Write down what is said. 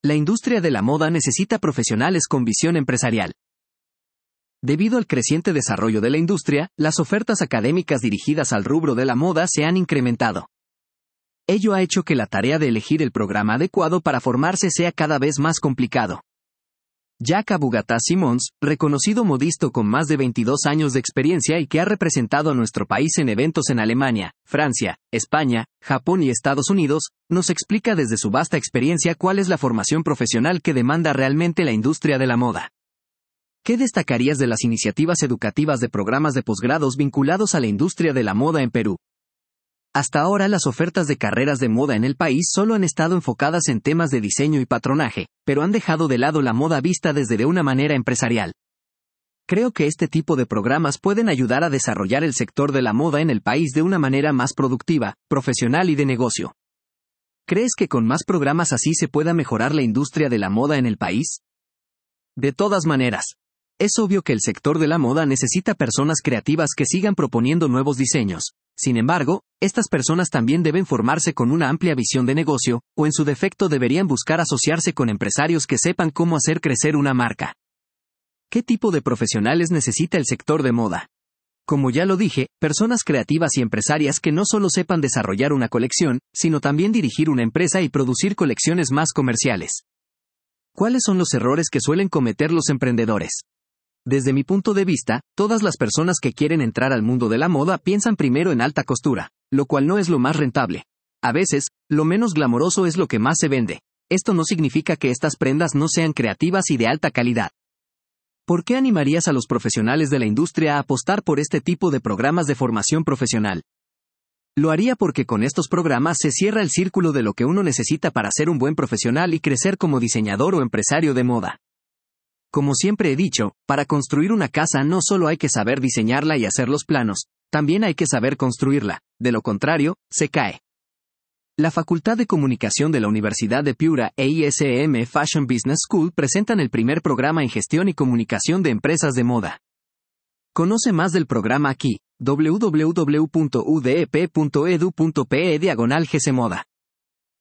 La industria de la moda necesita profesionales con visión empresarial. Debido al creciente desarrollo de la industria, las ofertas académicas dirigidas al rubro de la moda se han incrementado. Ello ha hecho que la tarea de elegir el programa adecuado para formarse sea cada vez más complicado. Jack Abou-Gatas-Simons, reconocido modisto con más de 22 años de experiencia y que ha representado a nuestro país en eventos en Alemania, Francia, España, Japón y Estados Unidos, nos explica desde su vasta experiencia cuál es la formación profesional que demanda realmente la industria de la moda. ¿Qué destacarías de las iniciativas educativas de programas de posgrados vinculados a la industria de la moda en Perú? Hasta ahora las ofertas de carreras de moda en el país solo han estado enfocadas en temas de diseño y patronaje, pero han dejado de lado la moda vista desde de una manera empresarial. Creo que este tipo de programas pueden ayudar a desarrollar el sector de la moda en el país de una manera más productiva, profesional y de negocio. ¿Crees que con más programas así se pueda mejorar la industria de la moda en el país? De todas maneras, es obvio que el sector de la moda necesita personas creativas que sigan proponiendo nuevos diseños. Sin embargo, estas personas también deben formarse con una amplia visión de negocio, o en su defecto deberían buscar asociarse con empresarios que sepan cómo hacer crecer una marca. ¿Qué tipo de profesionales necesita el sector de moda? Como ya lo dije, personas creativas y empresarias que no solo sepan desarrollar una colección, sino también dirigir una empresa y producir colecciones más comerciales. ¿Cuáles son los errores que suelen cometer los emprendedores? Desde mi punto de vista, todas las personas que quieren entrar al mundo de la moda piensan primero en alta costura, lo cual no es lo más rentable. A veces, lo menos glamoroso es lo que más se vende. Esto no significa que estas prendas no sean creativas y de alta calidad. ¿Por qué animarías a los profesionales de la industria a apostar por este tipo de programas de formación profesional? Lo haría porque con estos programas se cierra el círculo de lo que uno necesita para ser un buen profesional y crecer como diseñador o empresario de moda. Como siempre he dicho, para construir una casa no solo hay que saber diseñarla y hacer los planos, también hay que saber construirla, de lo contrario, se cae. La Facultad de Comunicación de la Universidad de Piura e ISM Fashion Business School presentan el primer programa en gestión y comunicación de empresas de moda. Conoce más del programa aquí, www.udep.edu.pe/gcmoda.